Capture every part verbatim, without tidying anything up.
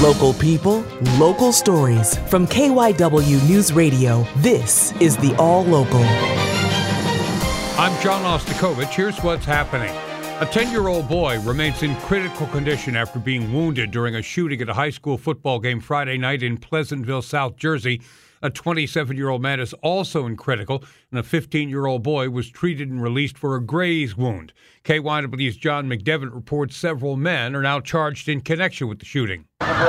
Local people, local stories. From K Y W News Radio, this is the All Local. I'm John Ostakovich. Here's what's happening. A ten-year-old boy remains in critical condition after being wounded during a shooting at a high school football game Friday night in Pleasantville, South Jersey. A twenty-seven-year-old man is also in critical, and a fifteen-year-old boy was treated and released for a graze wound. K Y W's John McDevitt reports several men are now charged in connection with the shooting.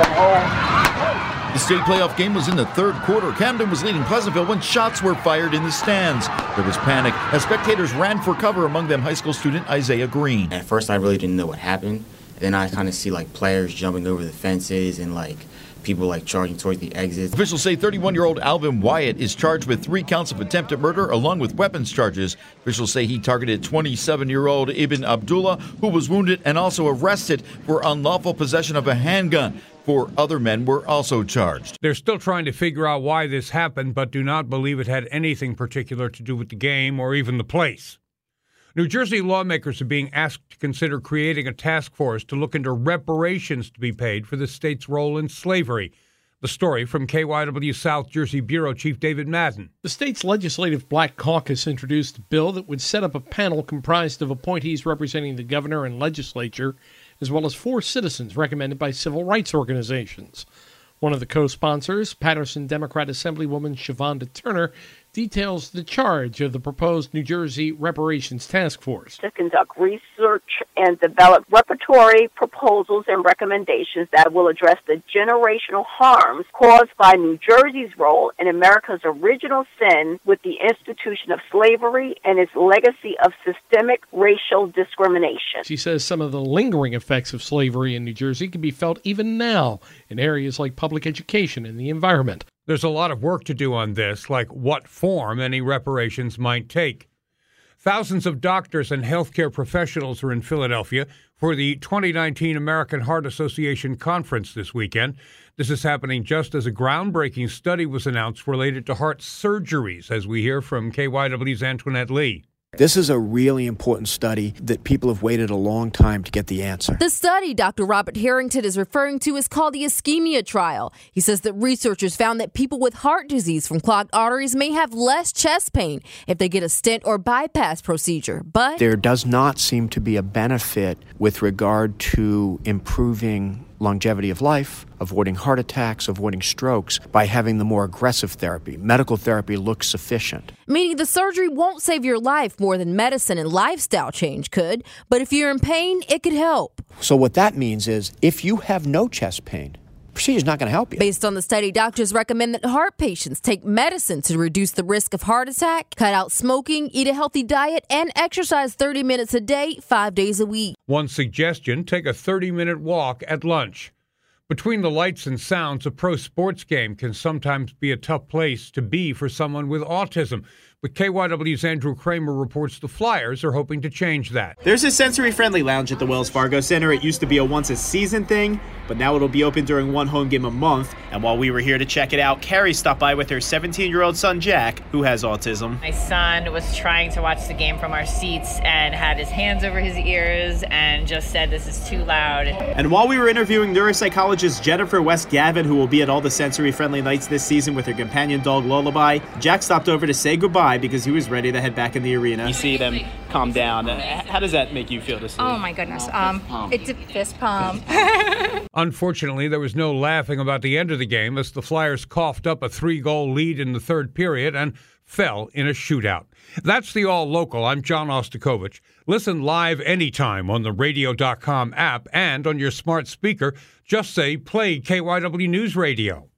The state playoff game was in the third quarter. Camden was leading Pleasantville when shots were fired in the stands. There was panic as spectators ran for cover, among them high school student Isaiah Green. At first, I really didn't know what happened. And then I kind of see, like, players jumping over the fences and, like, people, like, charging towards the exits. Officials say thirty-one-year-old Alvin Wyatt is charged with three counts of attempted murder along with weapons charges. Officials say he targeted twenty-seven-year-old Ibn Abdullah, who was wounded and also arrested for unlawful possession of a handgun. Four other men were also charged. They're still trying to figure out why this happened, but do not believe it had anything particular to do with the game or even the place. New Jersey lawmakers are being asked to consider creating a task force to look into reparations to be paid for the state's role in slavery. The story from K Y W South Jersey Bureau Chief David Madden. The state's Legislative Black Caucus introduced a bill that would set up a panel comprised of appointees representing the governor and legislature, as well as four citizens recommended by civil rights organizations. One of the co-sponsors, Patterson Democrat Assemblywoman Shavonda Turner, details the charge of the proposed New Jersey Reparations Task Force. To conduct research and develop repertory proposals and recommendations that will address the generational harms caused by New Jersey's role in America's original sin with the institution of slavery and its legacy of systemic racial discrimination. She says some of the lingering effects of slavery in New Jersey can be felt even now in areas like public education and the environment. There's a lot of work to do on this, like what form any reparations might take. Thousands of doctors and healthcare professionals are in Philadelphia for the twenty nineteen American Heart Association Conference this weekend. This is happening just as a groundbreaking study was announced related to heart surgeries, as we hear from K Y W's Antoinette Lee. This is a really important study that people have waited a long time to get the answer. The study Doctor Robert Harrington is referring to is called the ischemia trial. He says that researchers found that people with heart disease from clogged arteries may have less chest pain if they get a stent or bypass procedure. But there does not seem to be a benefit with regard to improving longevity of life, avoiding heart attacks, avoiding strokes by having the more aggressive therapy. Medical therapy looks sufficient. Meaning the surgery won't save your life more than medicine and lifestyle change could, but if you're in pain, it could help. So what that means is if you have no chest pain, procedure's not going to help you. Based on the study, doctors recommend that heart patients take medicine to reduce the risk of heart attack, cut out smoking, eat a healthy diet, and exercise thirty minutes a day, five days a week. One suggestion, take a thirty-minute walk at lunch. Between the lights and sounds, a pro sports game can sometimes be a tough place to be for someone with autism. But K Y W's Andrew Kramer reports the Flyers are hoping to change that. There's a sensory-friendly lounge at the Wells Fargo Center. It used to be a once-a-season thing, but now it'll be open during one home game a month. And while we were here to check it out, Carrie stopped by with her seventeen-year-old son, Jack, who has autism. My son was trying to watch the game from our seats and had his hands over his ears and just said, "This is too loud." And while we were interviewing neuropsychologist Jennifer West Gavin, who will be at all the sensory-friendly nights this season with her companion dog, Lullaby, Jack stopped over to say goodbye because he was ready to head back in the arena. You see them calm down. How does that make you feel to see? Oh my goodness. Um, it's a fist pump. Unfortunately, there was no laughing about the end of the game as the Flyers coughed up a three-goal lead in the third period and fell in a shootout. That's the All Local. I'm John Ostakovich. Listen live anytime on the radio dot com app and on your smart speaker. Just say, play K Y W News Radio.